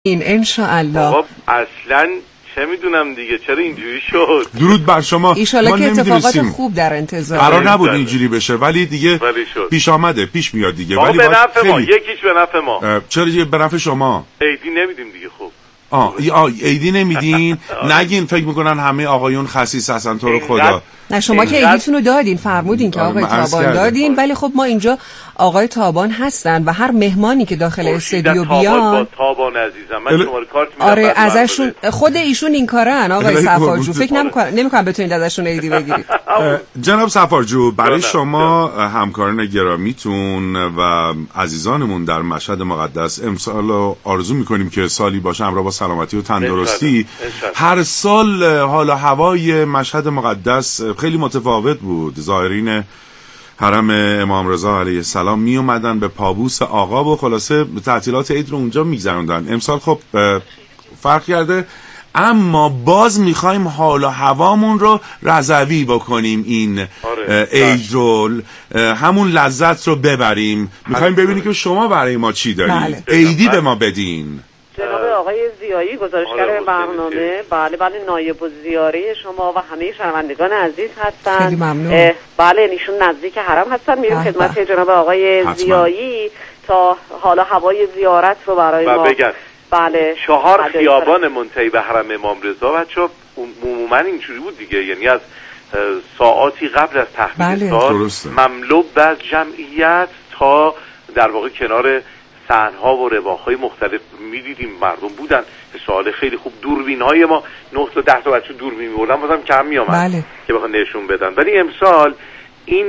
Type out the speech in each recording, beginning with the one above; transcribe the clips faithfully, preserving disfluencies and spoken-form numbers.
این انشاءالله. خب اصلا چه میدونم دیگه چرا اینجوری شد. درود بر شما. ایشالله که اتفاقات خوب در انتظار. قرار نبود اینجوری بشه ولی دیگه پیش آمده، پیش میاد دیگه. ولی به نفع ما، یکیش به نفع ما. چرا دیگه به نفع شما؟ ایدی نمیدیم دیگه. خب آه ایدی نمیدین. نگین فکر میکنن همه آقایون خسیس هستن تو رو خدا. نه شما که ایدیتون رو دادین، فرمودین که آقای تابان دادین، ولی خب ما اینجا آقای تابان هستن و هر مهمانی که داخل استودیو بیان تابان عزیزم من شماره کارت میدم. آره ازشون خود ایشون این کارن آقای صفارجو، فکر نمی‌کنم نمی‌کنم بتونید ازشون ایدی بگیرید. جناب صفارجو، برای شما همکاران گرامیتون و عزیزانمون در مشهد مقدس امسال آرزو می‌کنیم که سالی باشه همراه با سلامتی و تندرستی. هر سال حال و هوای مشهد مقدس خیلی متفاوت بود. زائرین حرم امام رضا علیه السلام می اومدن به پابوس آقا و خلاصه تعطیلات عید رو اونجا میگذروندن. امسال خب فرق کرده، اما باز میخوایم حال و هوامون رو رضوی بکنیم. این عید رو همون لذت رو ببریم. میخوایم ببینیم که شما برای ما چی دارید. عیدی به ما بدین. جناب آقای زیایی گزارشگر برنامه، بله بله نایب الزیاره شما و همه شنوندگان عزیز هستن. خیلی ممنون. بله ایشون نزدیک حرم هستن. میریم خدمت جناب آقای حتما. زیایی تا حالا هوای زیارت رو برای ما بگن. بله چهار خیابان منتهی به حرم امام رضا بچه‌ها عموما اینجوری بود دیگه، یعنی از ساعاتی قبل از تحویل سال مملو از جمعیت تا در واقع کنار صحن‌ها و رواق‌های مختلف می‌دیدیم مردم بودن. سوال خیلی خوب. دوربین‌های ما نه تا ده تا بچه دوربین می‌بردن، بازم کم می‌آمد بله. که بخوان نشون بدن. ولی امسال این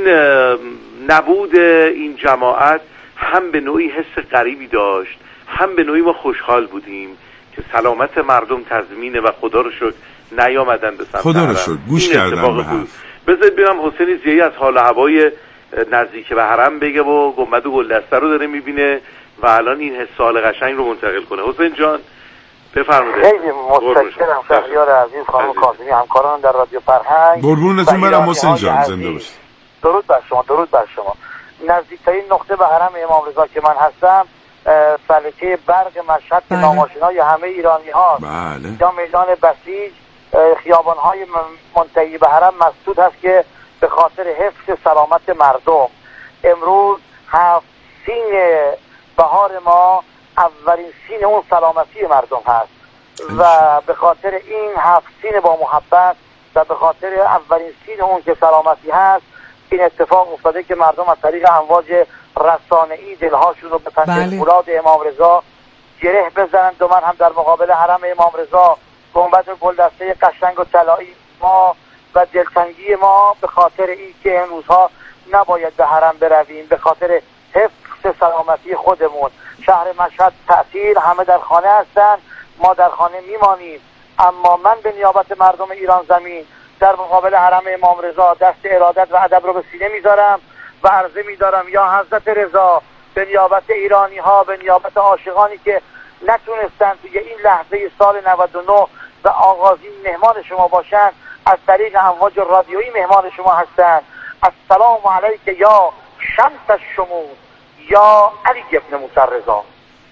نبود این جماعت هم به نوعی حس غریبی داشت، هم به نوعی ما خوشحال بودیم که سلامت مردم تضمینه و خدا رو شکر نیامدن به سمت خدا رو شکر گوش کردن به حرف. بذارید ببینم حسین زیایی از حال هوای نزدیک به حرم بگه و گنبد و گلدسته رو داره می‌بینه و الان این حس حال قشنگ رو منتقل کنه. حسین جان بفرمایید. خیلی متشکرم شهریار عزیز، خانم کاظمی، همکاران در رادیو فرهنگ. قربونتون برم حسین جان، زنده باشید. درود بر شما، درود بر شما. نزدیکترین نقطه به حرم امام رضا که من هستم فلکه برق مشهد که ناماشنای همه ایرانی ها. بله. یا میدان بسیج، خیابان های منتهی به حرم مسدود هست که به خاطر حفظ سلامت مردم. امروز هفت سین بهار ما اولین سین اون سلامتی مردم هست و به خاطر این هفت سین با محبت و به خاطر اولین سین اون که سلامتی هست این اتفاق افتاده که مردم از طریق امواج رسانه‌ای دلهاشون رو به پنجره فولاد امام رضا گره بزنند و من هم در مقابل حرم امام رضا گنبد و گلدسته قشنگ و طلایی ما و دلتنگی ما به خاطر این که این روزها نباید به حرم برویم، به خاطر حفظ سلامتی خودمون. شهر مشهد تعطیل، همه در خانه هستن، ما در خانه میمانیم، اما من به نیابت مردم ایران زمین در مقابل حرم امام رضا دست ارادت و ادب رو به سینه میذارم و عرضه میدارم یا حضرت رضا به نیابت ایرانی ها، به نیابت عاشقانی که نتونستن توی این لحظه سال نود و نه و آغازین مهمان شما باشن، از طریق امواج رادیویی مهمان شما هستن. السلام علیک یا شمس الشموس یا علی ابن موسی رضا.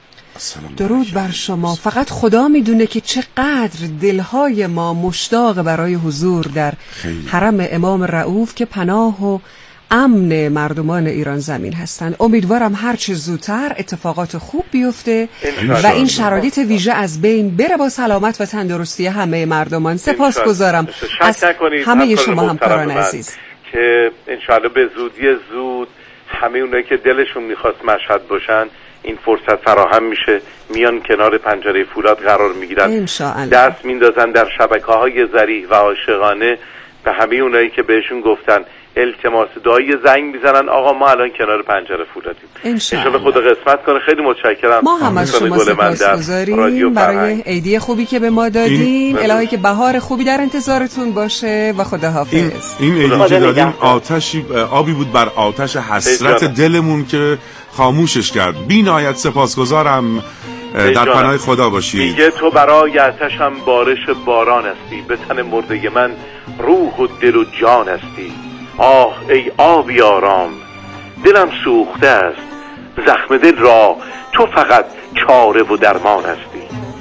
درود بر شما. فقط خدا میدونه که چقدر دلهای ما مشتاق برای حضور در حرم امام رؤوف که پناه و امن مردمان ایران زمین هستند. امیدوارم هر چه زودتر اتفاقات خوب بیفته و این شرایط ویژه از بین بره با سلامت و تندرستی همه مردمان. سپاسگزارم از همه شما همکاران عزیز که انشاءالله به زودی زود همه اونایی که دلشون میخواست مشهد باشن این فرصت فراهم میشه، میان کنار پنجره فولاد قرار میگیرن، دست میندازن در شبکه‌های ظریف و عاشقانه به همه اونایی که بهشون گفتن التماس دعایی زنگ میزنن آقا ما الان کنار پنجره فولادیم. انشالله خدا قسمت کنه. خیلی متشکرم. ما هم از شما سپاسگزاریم برای عیدی خوبی که به ما دادین. الهی که بهار خوبی در انتظارتون باشه و خداحافظ. این, این عیدی که دادیم آتشی آبی بود بر آتش حسرت دلمون که خاموشش کرد. بی‌نهایت سپاسگزارم. در پناه خدا باشید. میگه تو برای آتشم بارش باران هستی، به تن مرده من روح و دل و جان هستی. آه ای آبی آرام، دلم سوخته است، زخم دل را تو فقط چاره و درمان هستی.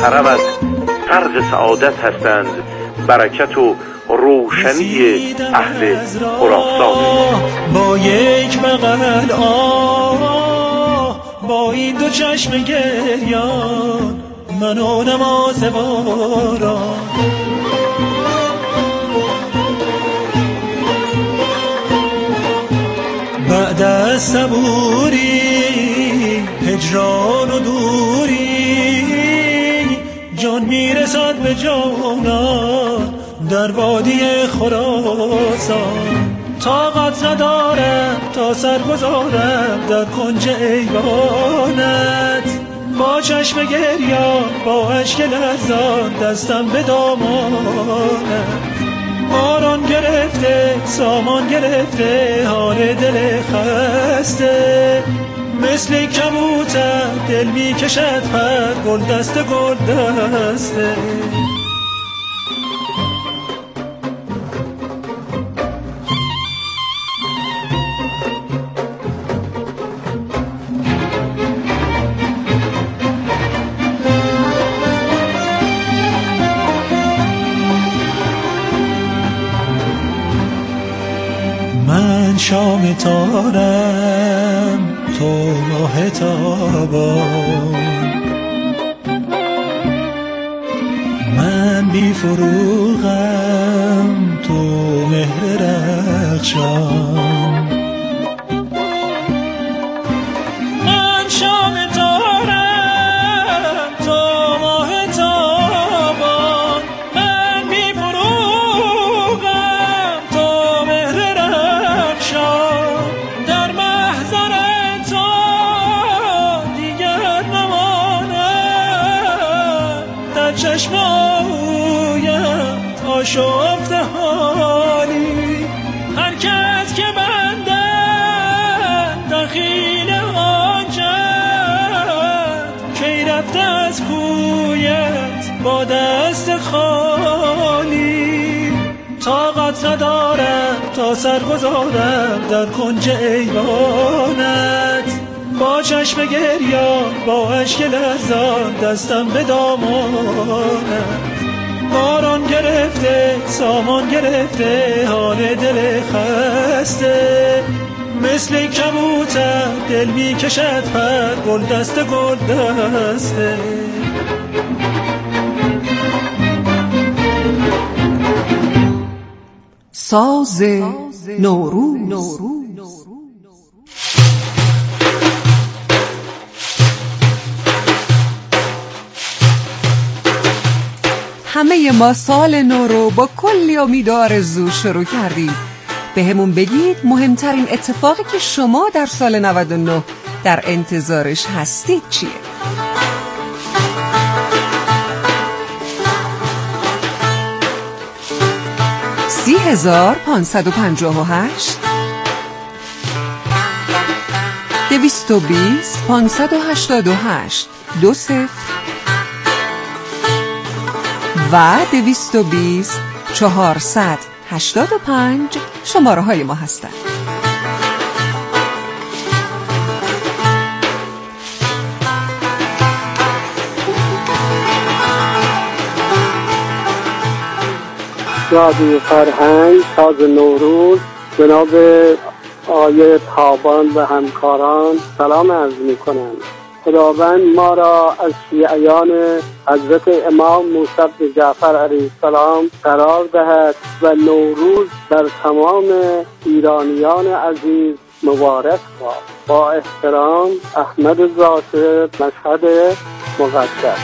حرم از فرق سعادت هستند، برکت و روشنی اهل خراسان. با یک بغل آه با این دو چشم گریان منو نماز باران. بعد از صبوری هجران و دوری جان میرسد به جانان در وادی خراسان. طاقت ندارم تا سر گذارم در کنج ایوانت، با چشم گریان با اشک لرزان دستم به دامانت. باران گرفته سامان گرفته حال دل خسته، مثل کبوتر دل می کشد پر گل دسته گل دسته. من شام تارم تو ماه تابان، من بی فروغم تو مهر رخشان. من شام تارم تو ماه تابان، من بی فروغم تو مهر رخشان. در محضر تو دیگر نماند، در چشم آویت آشفته حالی. هر کس که بندن دخیل آنجد، کی رفته از کویت با دست خالی. طاقت ندارم تا سر گذارم در کنج ایوانت، با چشم گریان با اشک لرزان دستم به دامانت. باران گرفته سامان گرفته حال دل خسته، مثل کبوتر دل می کشد پر گل دسته گل دسته. ساز نوروز. همه ما سال نو رو با کلی امید و آرزو شروع کردیم. به همون بگید مهمترین اتفاقی که شما در سال نود و نه در انتظارش هستید چیه؟ سی هزار پانصد و پنجاه و هشت دویست و بیست پانصد و هشتاد و هشت دو صفر و دویست و بیست چهارصد هشتاد و پنج شماره های ما هستند. رادیو فرهنگ ساز نوروز، جناب آیه تابان و همکاران سلام عرض می کنم. خداوند ما را از شیعیان حضرت امام موسی بن جعفر علیه السلام قرار دهد و نوروز در تمام ایرانیان عزیز مبارک باد. با احترام احمد ذاکر، مشهد مقدس.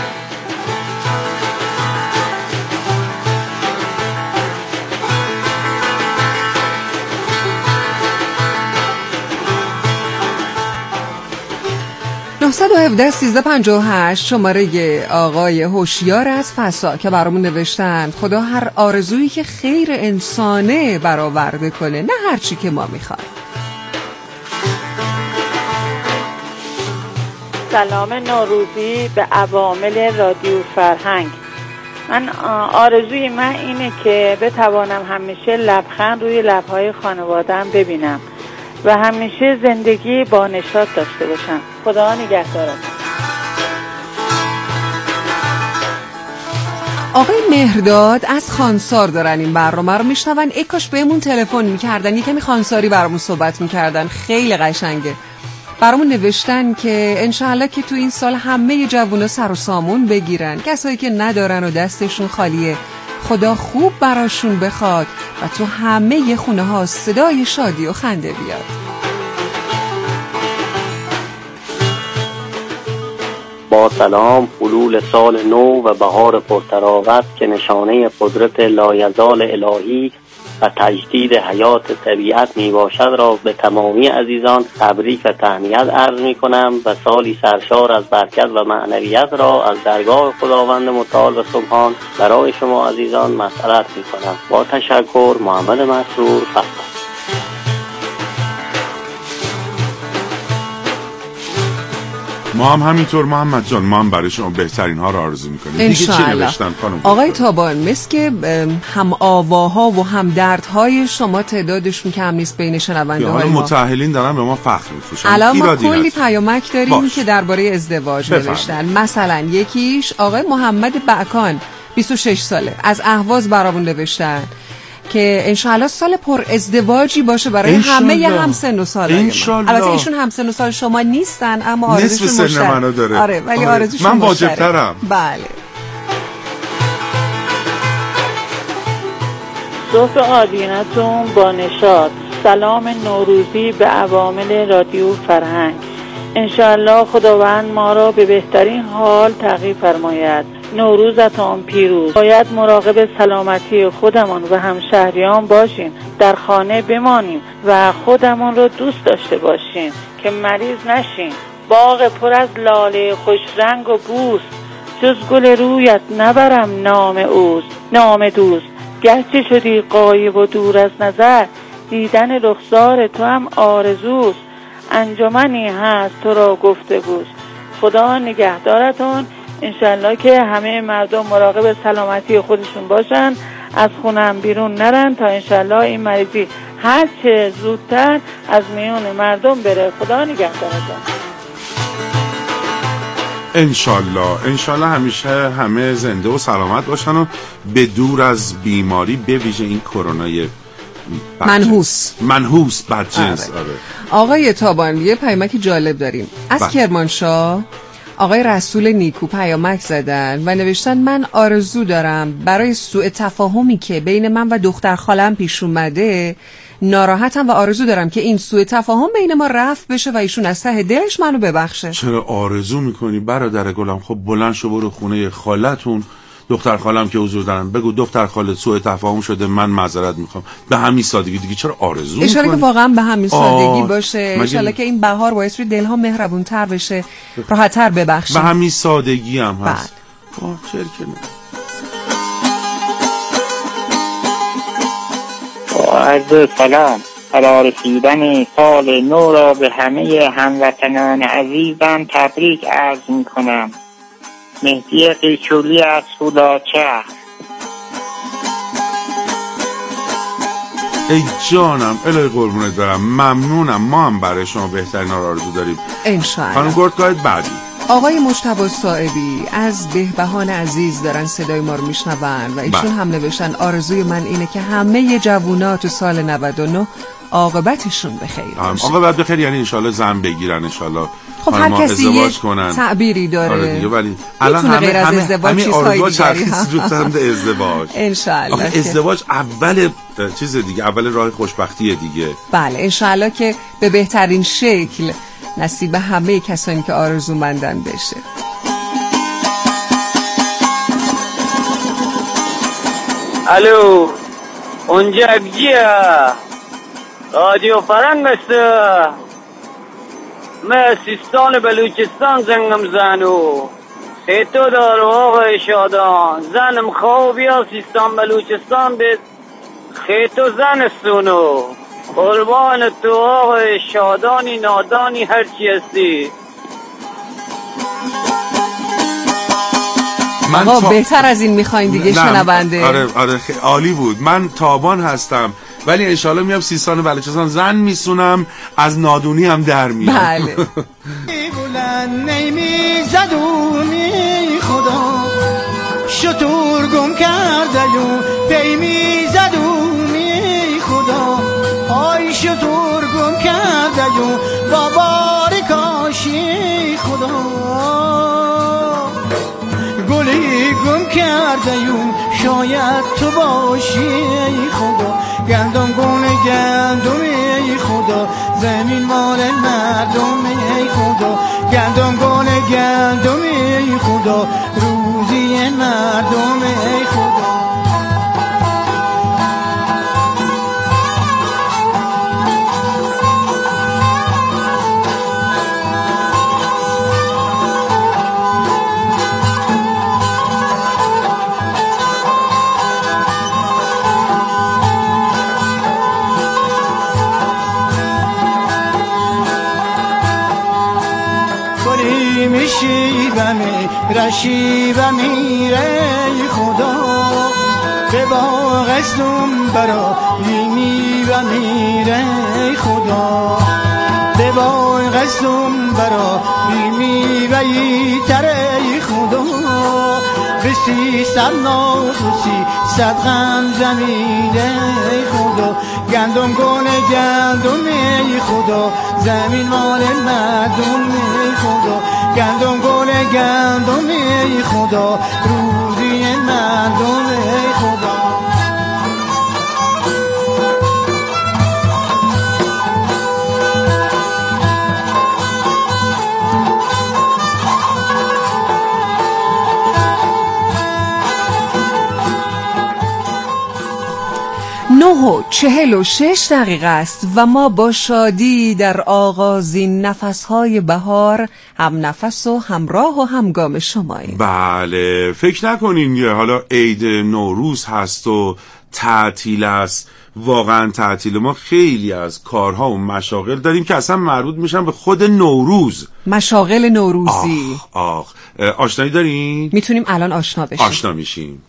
نه یک هفت سیزده پنجاه و هشت شماره آقای هوشیار از فسا که برامون نوشتن خدا هر آرزویی که خیر انسانه برآورده کنه، نه هر چی که ما میخوایم. سلام نوروزی به عوامل رادیو فرهنگ. من آرزوی من اینه که بتوانم همیشه لبخند روی لبهای خانواده‌ام ببینم و همیشه زندگی با نشاط داشته باشم. خدا نگهدارتون. آقای مهرداد از خانسار دارن این برنامه رو میشنون. ای کاش بهمون تلفن میکردن یکمی خانساری برامون صحبت میکردن، خیلی قشنگه. برامون نوشتن که انشاءالله که تو این سال همه جوونا سر و سامون بگیرن، کسایی که ندارن و دستشون خالیه خدا خوب براشون بخواد و تو همه خونه ها صدای شادی و خنده بیاد. با سلام، حلول سال نو و بهار پرتراوت که نشانه قدرت لایزال الهی و تجدید حیات طبیعت می باشد را به تمامی عزیزان تبریک و تهنیت عرض می کنم و سالی سرشار از برکت و معنویت را از درگاه خداوند متعال و سبحان برای شما عزیزان مسئلت می کنم. با تشکر، محمد مسرور، فقط. ما هم همینطور محمد جان، ما هم برای شما بهترین ها رو آرزو میکنیم. دیگه چی نوشتن خانم؟ آقای تابان، مثل که هم آواها و هم دردهای شما تعدادشون کم نیست بین شنونده های ما. متأهلین دارن به ما فخر می‌فروشن. الان ما کلی پیامک داریم باش. که درباره ازدواج نوشتن. مثلا یکیش آقای محمد بعکان، بیست و شش ساله، از اهواز برامون نوشتن که انشالله سال پر ازدواجی باشه برای همه همسن و سالای ما. البته ایشون همسن و سال شما نیستن اما آرزوشون مشترک. نصف سن منو داره. آره ولی آره. آرزوشون من واجب‌ترم. بله. صبح آدینتون با نشاط. سلام نوروزی به عوامل رادیو فرهنگ. انشالله خداوند ما را به بهترین حال تغییر فرماید. نوروزتان پیروز. باید مراقب سلامتی خودمان و همشهریان باشیم، در خانه بمانیم و خودمان را دوست داشته باشیم که مریض نشیم. باغ پر از لاله خوش رنگ و بوست، جز گل رویت نبرم نام اوست. نام دوست گرچه شدی غایب و دور از نظر، دیدن رخسار تو هم آرزوست. انجمنی هست تو را گفتگوست. خدا نگهدارتون. انشالله که همه مردم مراقب سلامتی خودشون باشن، از خونه هم بیرون نرن تا انشالله این مریضی هر چه زودتر از میون مردم بره. خدا نگهدارتون. انشالله انشالله همیشه همه زنده و سلامت باشن و به دور از بیماری، به ویژه این کرونای منحوس منحوس بدجنس. آره. آره. آقای تابان یه پیامک جالب داریم از کرمانشاه. آقای رسول نیکو پیامک زدن و نوشتن من آرزو دارم برای سوء تفاهمی که بین من و دختر خالم پیش اومده، ناراحتم و آرزو دارم که این سوء تفاهم بین ما رفع بشه و ایشون از ته دلش منو ببخشه. چرا آرزو میکنی برادر گلم؟ خب بلند شو برو خونه خالتون، دختر خالم که حضور دارن، بگو دختر خالت سوء تفاهم شده، من معذرت میخوام. به همین سادگی. دیگه چرا آرزو میکنی؟ اشاره که واقعا به همین سادگی باشه. انشالله که این بهار باعث روی دلها مهربون تر بشه، راحت تر ببخشیم. به همین سادگی هم هست. آه چرکنه. عرض سلام. برای رسیدن سال نو را به همه هموطنان عزیزم تبریک عرض میکنم. مهدی قیچولی از فولاچه. ای جانم، الهی قربونت برم، ممنونم. ما هم برای شما بهترین ها را آرزو داریم انشاءالله. خانم گردگاهت بعدی آقای مجتبی صائبی از بهبهان عزیز دارن صدای ما رو میشنون و ایشون هم نوشتن آرزوی من اینه که همه جوونا تو سال نود و نه عاقبتشون بخیر باشه. عاقبت بخیر یعنی انشالله زن بگیرن، انشالله خب هر کسی یه تعبیری داره. آره دیگه، ولی الان همه غیر از ازدواج همه چیزهای دیگری هم جوتند ازدواج. انشالله ازدواج اول چیز دیگه، اول راه خوشبختیه دیگه. بله انشالله که به بهترین شکل نصیب همه کسانی که آرزومندن بشه. الو اونجا کیه؟ رادیو فرنگ است. من سیستان بلوچستان زنگم زنو خیتو دارو آقای شادان، زنم خواب یا سیستان بلوچستان به خیتو زن سونو. قربان تو آقای شادانی نادانی هرچی هستی. من آقا تا... بهتر از این میخواین دیگه شنونده. آره آره خیلی عالی بود. من تابان هستم ولی انشالله میام سیستان بلوچستان زن میسونم، از نادونی هم در میام. بله. بلند نمی زدونی خدا شطور گم شطور گم کرده یون با بار کاشی خدا گلی گم کرده یون شاید تو باشی خدا گندم گونه گندم ای خدا زمین مال مردم ای خدا گندم گونه گندم ای خدا روزی مردم ای خدا میشیبمی رشیبمی ری خدا به باغستون برا میمیبمی ری خدا به باغستون برا میمیبی تری خدا بسی صد ناخوشی صد غم زمینه خدا گندم گونه گندم ای خدا زمین مال مردم ای خدا گندم گونه گندم ای خدا روزی مردم ای خدا نه و چهل و شش دقیقه است و ما با شادی در آغازین نفسهای بهار هم نفس و همراه و همگام شماییم. بله فکر نکنین حالا عید نوروز هست و تعطیل است. واقعا تعطیل ما خیلی از کارها و مشاغل داریم که اصلا مربوط میشن به خود نوروز. مشاغل نوروزی. آخ آخ آشنایی دارین؟ میتونیم الان آشنا بشیم. آشنا میشیم.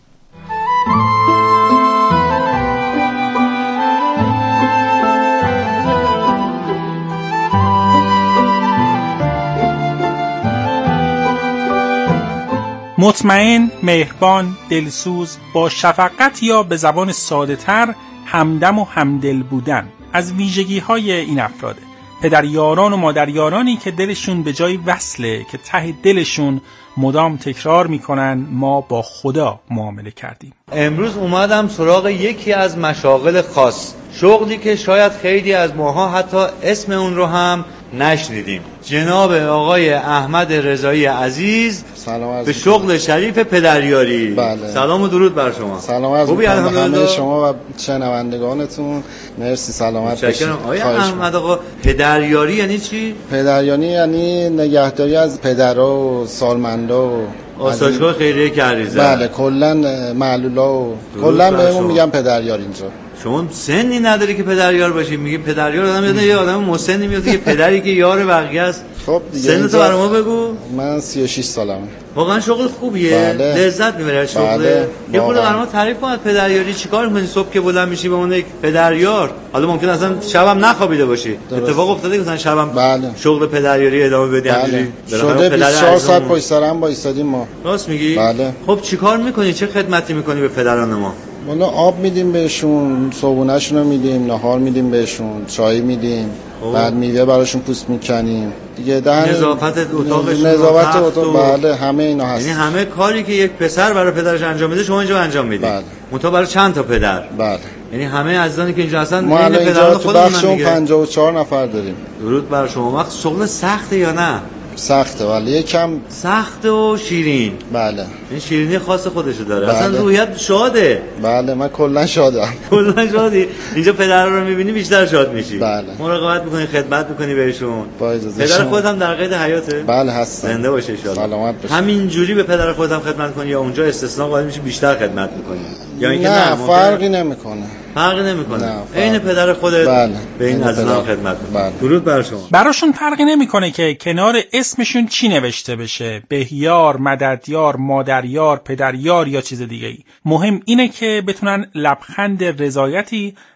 مطمئن، مهربان، دلسوز، با شفقت یا به زبان ساده تر همدم و همدل بودن از ویژگی های این افراده. پدریاران و مادریارانی که دلشون به جای وصله که ته دلشون مدام تکرار میکنن ما با خدا معامله کردیم. امروز اومدم سراغ یکی از مشاغل خاص، شغلی که شاید خیلی از ماها حتی اسم اون رو هم نشنیدیم. جناب آقای احمد رضایی عزیز به شغل شریف پدریاری. بله. سلام و درود بر شما. سلام از همه شما و شنوندگانتون. مرسی سلامت باشید. آقای احمد آقا پدریاری یعنی چی؟ پدریاری یعنی نگهداری از پدرها و سالمندا و آسایشگاه خیریه کریزه. بله کلا معلولا و کلا بهمون میگن پدریار اینجا. شما سنی نداری که پدریار باشی؟ میگی پدریار آدم یاد یه آدم مسنی میاد که پدری که یار بقیه است. خب دیگه سن تو برام بگو. من سی و شش سالمه. واقعا شغل خوبیه. بله. لذت میبری از شغل. بله. یه خورده برام تعریف کن پدریاری چیکار می‌کنی؟ صبح که بلند میشی به عنوان یک پدریار، حالا ممکن اصلا شبم نخوابیده باشی. درست. اتفاق افتاده که مثلا شبم بله. شغل پدریاری ادامه بدی همینجوری. بله. شده بیست و چهار ساعت پشت سرم وایسادیم ما. راست میگی؟ بله. خب چیکار می‌کنی؟ چه خدمتی می‌کنی به پدران ما؟ والا آب میدیم بهشون، صبحونه‌شون رو میدیم، نهار میدیم بهشون، چای میدیم، بعد میوه براشون پوست میکنیم دیگه. ده نظافت اتاقشون، نظافت اتاق، بله همه اینا هست. یعنی همه کاری که یک پسر برای پدرش انجام میده شما اینجا انجام میدید. بله. منتها برای چند تا پدر؟ بله. یعنی همه عزیزانی که اینجا هستن ما الان اینجا تو بخشمون پنجاه و چهار نفر داریم. درود بر شما. وقت شغل سخته یا نه؟ سخته ولی یکم سخت و شیرین. بله. این شیرینی خاص خودشو داره. بله. اصلا روحیت شاده. بله من کلا شادم. کلا شادی. اینجا پدر رو میبینی بیشتر شاد میشی. بله. مراقبت میکنی، خدمت میکنی بهشون. با اجازه پدر خودت هم در قید حیاته؟ بله هستم. زنده باشه ان شاء الله. سلامت باشه. همین جوری به پدر خودت هم خدمت کنی یا اونجا استثنا قائل میشی بیشتر خدمت میکنی؟ یا اینکه نه, نه فرقی نمیکنه. فرقی نمیکنه. عین پدر خودت بله. به این عزیزان خدمت کن. بله. درود بر شما. براشون فرقی نمیکنه که کنار اسمشون چی نوشته بشه، بهیار، مددیار، مادریار، پدریار یا چیز دیگه ای. مهم اینه که بتونن لبخند رضایتی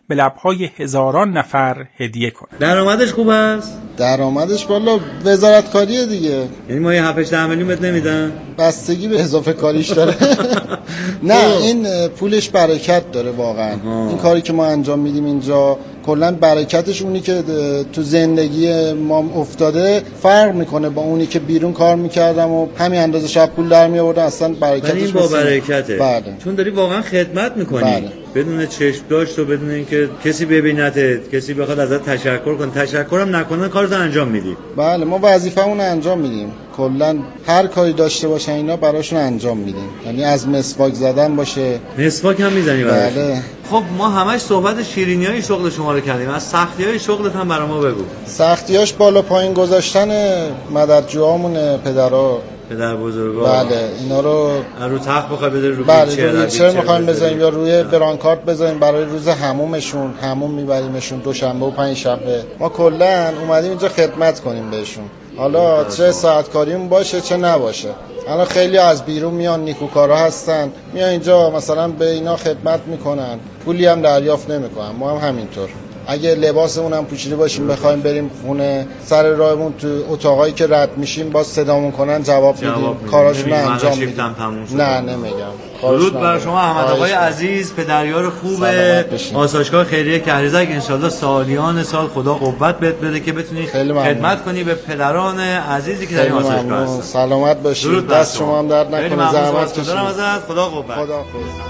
به لب‌های هزاران نفر هدیه کنه. درآمدش خوب است؟ درآمدش والا وزارتکاریه دیگه. یعنی ما یه هفت هشت میلیون بهت نمیدن؟ بستگی به اضافه کاریش داره. نه این پولش برکت داره واقعا. این کاری که ما انجام میدیم اینجا کلا برکتش اونی که تو زندگی ما افتاده فرق میکنه با اونی که بیرون کار میکردم و همین اندازه شب پول در میآوردن. اصلا برکتش این با برکته. بله. چون داری واقعا خدمت میکنی. بله. بدون چشم داشت و بدون اینکه کسی ببینتت، کسی بخواد ازت تشکر کنه، تشکرم نکنه کارتو انجام میدی. بله ما وظیفه‌مون انجام میدیم. کلا هر کاری داشته باشن اینا براشون انجام میدیم. یعنی از مسواک زدن باشه. مسواک هم میزنی براش؟ بله. خب ما همش صحبت شیرینیای شغل شما رو کردیم. از سختیای شغلت هم برای ما بگو. سختیاش بالا پایین گذاشتن مددجوامون پدرها، پدر بزرگا. بله اینا رو رو تخت بخوای بذاری رو بله ویلچر. رو ویلچر می‌خوایم بذاریم یا روی برانکارد بذاریم برای روز حمومشون. حموم میبریمشون دوشنبه و پنج شنبه. ما کلا اومدیم اینجا خدمت کنیم بهشون. حالا چه ساعت کاریمون باشه چه نباشه. الان خیلی از بیرون میان نیکوکارا هستن، میان اینجا مثلا به اینا خدمت میکنن، پولی هم دریافت نمیکنن. ما هم همینطور. اگه لباسمون هم پوشیده باشیم بخوایم بریم خونه، سر راهمون تو اتاقایی که رد میشیم باز صدامون کنن جواب میدیم، کاراشون رو انجام میدیم. نه نمیگم. درود بر شما احمد آقای عزیز، پدریار خوب آسایشگاه خیریه کهریزک. انشالله سالیان سال خدا قوت بهت بده که بتونی خدمت کنی به پدران عزیزی که در این آسایشگاه هستن. سلامت باشید. دست شما هم درد نکنه. زحمت کشید. خدا قوت. خدا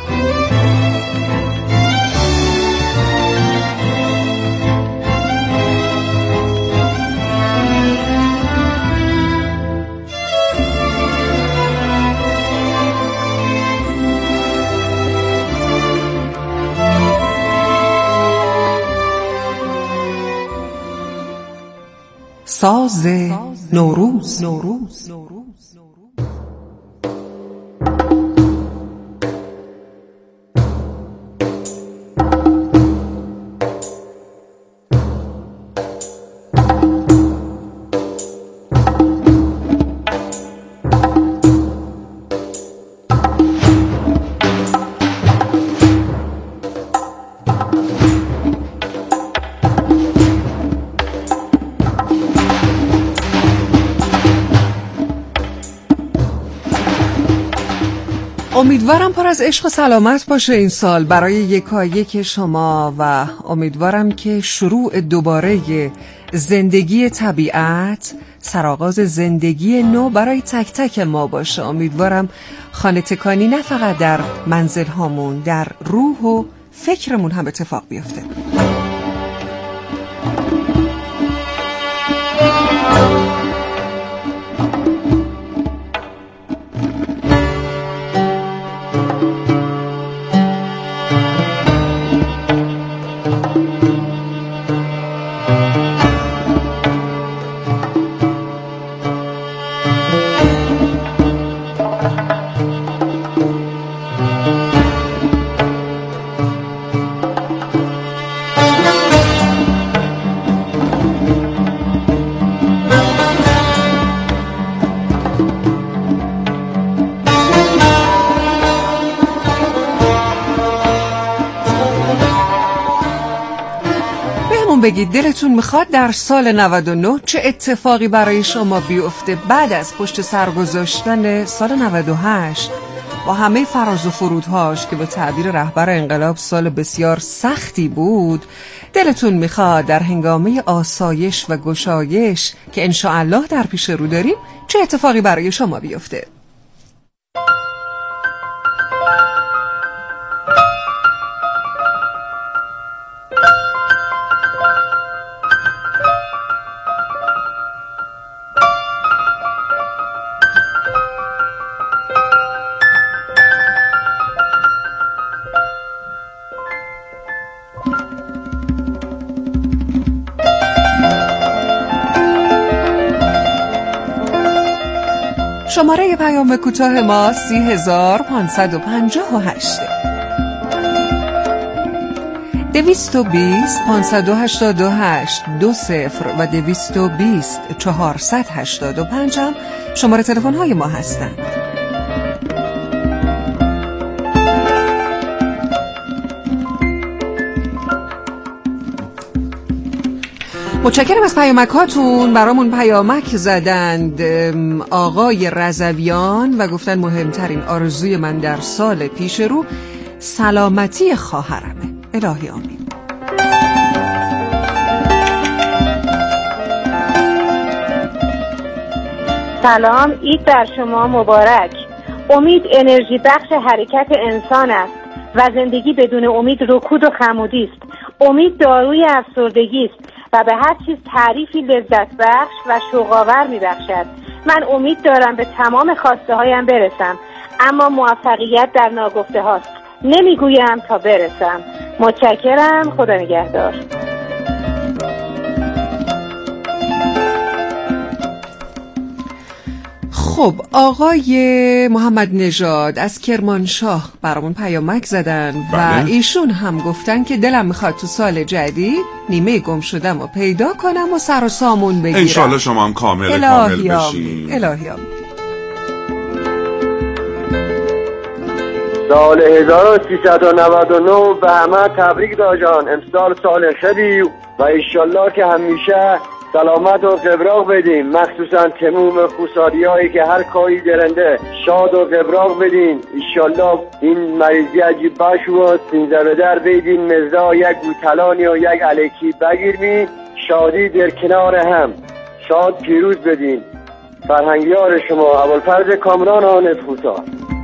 ساز نوروز. نوروز امیدوارم پر از عشق و سلامت باشه این سال برای یکایک شما و امیدوارم که شروع دوباره زندگی طبیعت، سرآغاز زندگی نو برای تک تک ما باشه. امیدوارم خانه تکانی نه فقط در منزل هامون، در روح و فکرمون هم اتفاق بیفته. بگید دلتون میخواد در سال نود و نه چه اتفاقی برای شما بیفته بعد از پشت سر گذاشتن سال نود و هشت با همه فراز و فرودهاش که به تعبیر رهبر انقلاب سال بسیار سختی بود. دلتون میخواد در هنگامه آسایش و گشایش که انشاءالله در پیش رو داریم چه اتفاقی برای شما بیفته؟ شماره پیام کوتاه ما سی هزار پانصد و پنجاه و هشت دویست و بیست پانصد و هشتاد و هشت دو صفر و دویست و بیست چهارصد هشتاد و پنج هم شماره تلفن های ما هستند. متشکرم از پیامک هاتون. برامون پیامک زدند آقای رضویان و گفتن مهمترین آرزوی من در سال پیش رو سلامتی خواهرمه. الهی آمین. سلام، عید بر شما مبارک. امید انرژی بخش حرکت انسان است و زندگی بدون امید رکود و خمودی است. امید داروی افسردگی است و به هر چیز تعریفی لذت بخش و شوق‌آور می‌بخشد. من امید دارم به تمام خواسته هایم برسم، اما موفقیت در ناگفته هاست. نمیگویم تا برسم. متشکرم. خدا نگهدار. خب آقای محمد نژاد از کرمانشاه برامون پیامک زدن و ایشون هم گفتن که دلم میخواد تو سال جدید نیمه گم شدم و پیدا کنم و سر و سامون بگیرم. انشالله شما هم کامل کامل بشین. الهی آمین. سال هزار و سیصد و نود و نه به همه تبریک داجان. امسال سال خیلی و انشالله که همیشه سلامت و قبراق بدین، مخصوصا تموم خوساری هایی که هر کاری درنده شاد و قبراق بدین. انشالله این مریضی عجیب باش و سینزه به در بیدین مزدا یک گوتلانی و یک علیکی بگیرمی، شادی در کنار هم شاد پیروز بدین. فرهنگیار شما ابوالفضل کامران آن خوسا.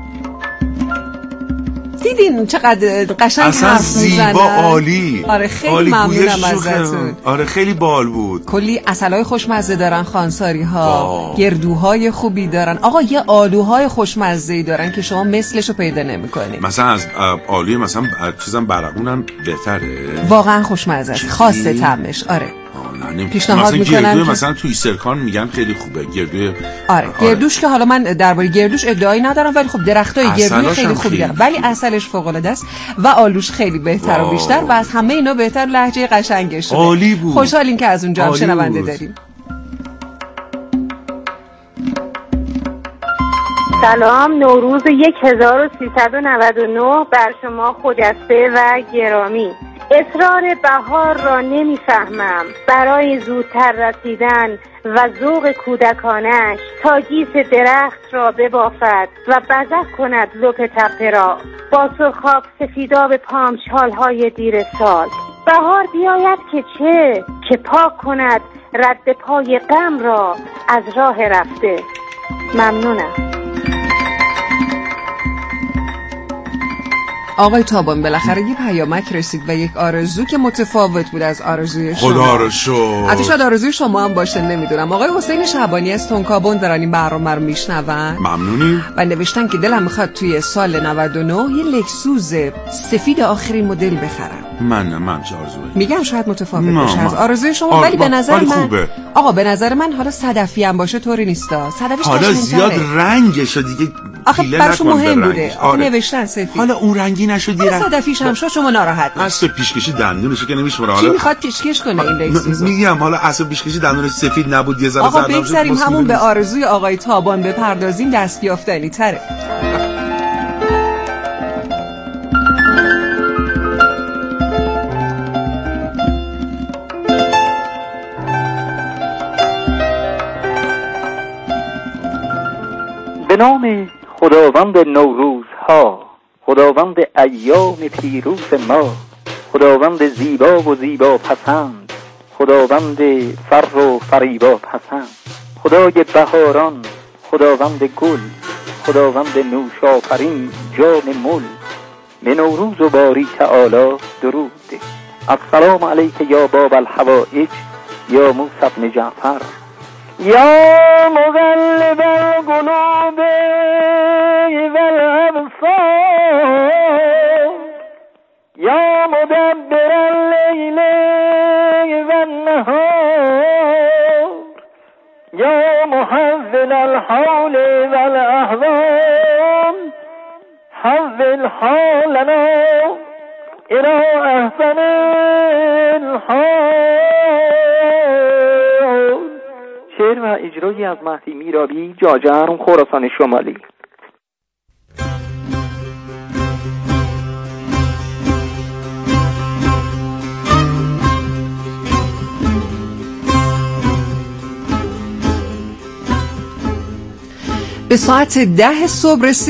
دیدین چقدر قشنگ حرف میزنن. زیبا، عالی. آره خیلی ممنونم ازتون. آره خیلی بال بود. کلی عسلای خوشمزه دارن خانساری ها، گردوهای خوبی دارن. آقا یه آلوهای خوشمزه‌ای دارن که شما مثلشو پیدا نمی‌کنید. مثلا از آلوی مثلا چیزام برقونم بهتره. واقعا خوشمزه است. خاصه طعمش. آره. پیشنهاد میکنن گردوی مثلا توی سرکان میگن خیلی خوبه گردوی. آره گردوش که حالا من درباره گردوش ادعایی ندارم، ولی خب درختای گردوی خیلی خوبی دارن، ولی عسلش فوق العاده است و آلوش خیلی بهتر و بیشتر و از همه اینا بهتر لهجه قشنگش شده. عالی بود. خوشحالیم که از اونجا هم شنونده داریم. سلام، نوروز هزار و سیصد و نود و نه بر شما خجسته و گرامی. اصرار بهار را نمیفهمم، برای زودتر رسیدن و ذوق کودکانش تا گیس درخت را ببافد و بزک کند لپ تپه را با سرخاب سفیداب پامچالهای دیر سال. بهار بیاید که چه که پاک کند رد پای غم را از راه رفته. ممنونم. آقای تابان بالاخره یه پیامک رسید و یک آرزو که متفاوت بود از آرزوی شما. خدا رو شکر. حتی شاید آرزوی شما هم باشه نمیدونم. آقای حسین شعبانی از تونکابون دارن این برنامه رو میشنون. ممنونیم. و نوشتن که دلم میخواد توی سال نود و نه یه لکسوس سفید آخرین مدل بخرم. من نه من چه آرزویی؟ میگم شاید متفاوت باشه از آرزوی شما، ولی به نظر من خوبه. آقا به نظر من حالا صدفی هم باشه طوری نیستا. صدفیش حالا زیاد رنگشه دیگه. آخه براشون مهم بوده. آقا نوشتن سفید. حالا اون رنگی نشد دیگه. صدفیش هم شد شما ناراحت نشید. اصل پیشکشی دندونشه که نمیشه. حالا کی میخواد پیشکش کنه این لکسوس؟ میگم حالا اصل پیشکشی دندونش سفید نبود یه ذره زرد. آقا بگذاریم همون به آرزوی آقای تابان بپردازیم، دستیافتنی تره. به نام خداوند نوروزها، خداوند ایام پیروز ما، خداوند زیبا و زیبا پسند، خداوند فر و فریبا پسند، خدای بهاران، خداوند گل، خداوند نوشافرین جان مل، به نوروز و باری تعالی درود. السلام علیک یا باب الحوائج یا موسی بن جعفر، یا مقلب القلوب والابصار، یا مدبر اللیل والنهار، یا محول الحول والاحوال، حول حالنا الى احسن الحال. شعر و اجرایی از مهدی میرابی، جاجرم، خراسان شمالی. به ساعت ده صبح رسید.